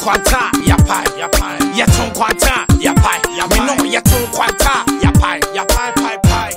kwanta, ya pai, ya ton kwanta, ya pai, me no, ya ton kwanta, ya pai, pai.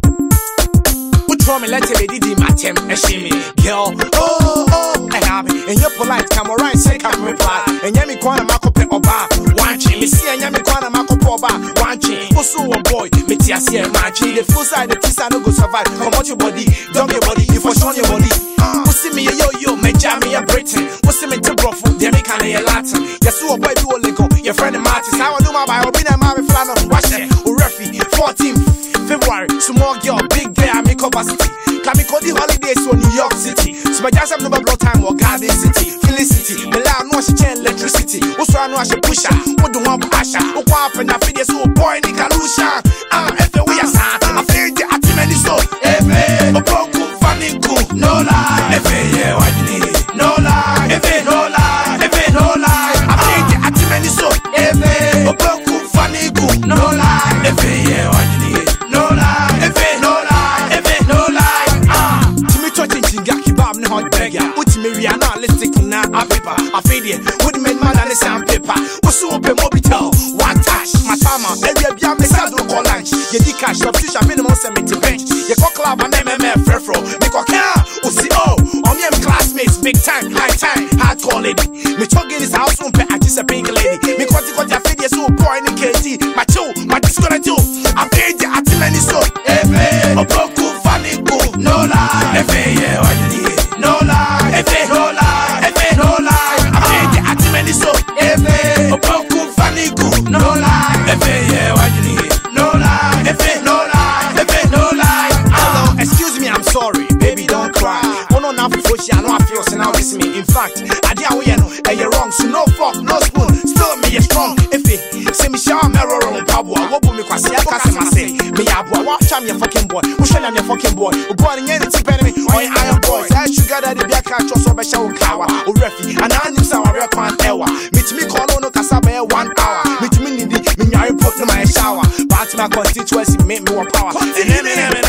Me let it be my tem, and she me, girl. Oh, I have it. And you're polite, come right, say, come reply. And Yami Kwana Makope Oba, one chin, me see, and Yami Kwana Makope Oba, one chin. Also, a boy, me tia see, and my chin. The full side, the tisa no go survive. Come out your body, dog your body, you for show your body. What's me, yo, me jammy, a Britain. What's me to brofu, they make a Latin. Yes, you a boy, you only go, your friend and Martin. I will do my bio, be a mammy flannel, wash it, Urefi, 14th February, small girl, big day, I make capacity. Can we call the holidays to New York City? So my just have no blood time or Garden City, Felicity. Milan no she change electricity. Also I know I should push her. What do want Asha? What happen? I feel so boy Nikalusha. If we are sad, I feel the atimeni so. A broken funny cool, no lie. Yeah, what you need? No lie. No lie. No lie. I feel the atimeni so. A broken funny cool, no lie. Yeah, what you need? No lie. Realistic now, a paper, a video, would make man and sandpaper. What's so open mobitel? One touch, my tama, every beyond the saddle call lunch. You did cash of fish, a minimum 70 bench. You cock club and MMF, Frefro, Nicoca, OCO, on your classmates, big time, high time, hardcore lady. Me talking his house, I just a pink lady. Me got your video so poor in the KT. My two, my disconnect. I paid the atimany so, a broken funny cool, no lie. Yeah, what you need? No lie. No lie. No lie. I made the atimany so. A broken funny cool, no lie. Yeah, what you need? No lie. No lie. No lie. Hello, excuse me, I'm sorry, baby, don't cry. Oh no, now for she, I know I feel so now it's me. In fact, I didn't know you're wrong, so no fork, no spoon. Still me is strong. If it say me shower mirror on Pabua, what will me quasi a customer say? Me abua, watch I'm your fucking boy. Who shall I'm your fucking boy? Who brought in anything penny? Why iron boys? I sugar that the black cat so be show kawa. Or refi, and I knew some real quan ewa. Meet me call on Casaba 1 hour. Meet me need me I put in my shower. But my constituency make me more power. And if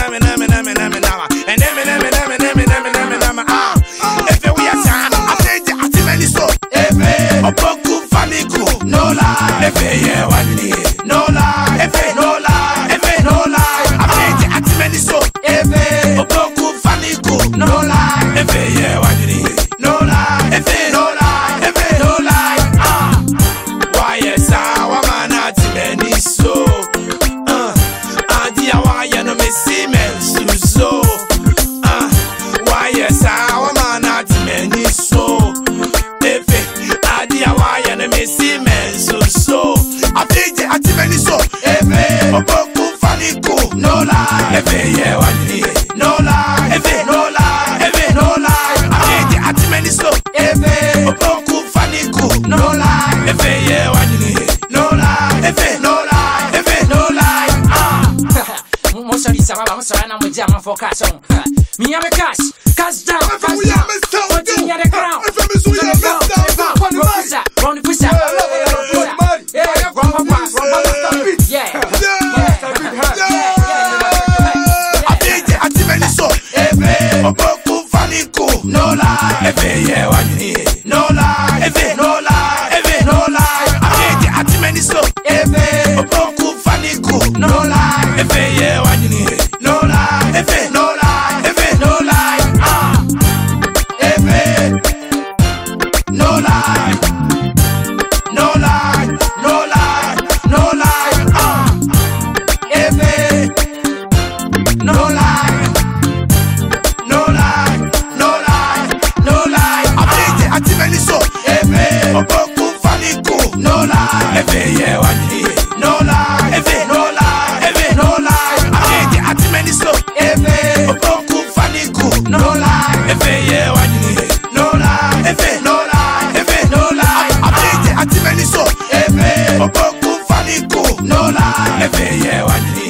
we are time, I say the atimany so. A broken funny cool, no lie. Yeah, what you need? No lie. No lie. No lie. I say the atimany so. A broken funny cool, no lie. Yeah, what you need? No lie. No lie. No lie. Why yes, I man atimany so. Adia why you no me see men so. Why yes, I man atimany so. See men so I think the atimany so a broken funny cool no lie yeah what you need no lie no lie no lie I think the atimany so a broken funny cool no lie yeah what you need no lie no lie no lie most of these I'm sorry I'm with jam for cash on me am a cash down what in the ground run the push up. I think the atimany so. A broken funny cool. No lie. Yeah, what you need? No lie. No lie. No lie. I think the atimany so. A broken funny cool. No lie. Yeah, what you need? No lie. No lie. No lie. No lie. No lie, no lie, no lie, no lie, no lie, no lie, no lie. I think the atimany so. A broken funny cool. No lie, yeah, what you need? No lie, no lie, no lie. I think the atimany so. A broken funny cool. No lie, yeah, what you need? No lie, no lie, no lie. I think the atimany so. A broken funny cool. No lie, yeah, what you need?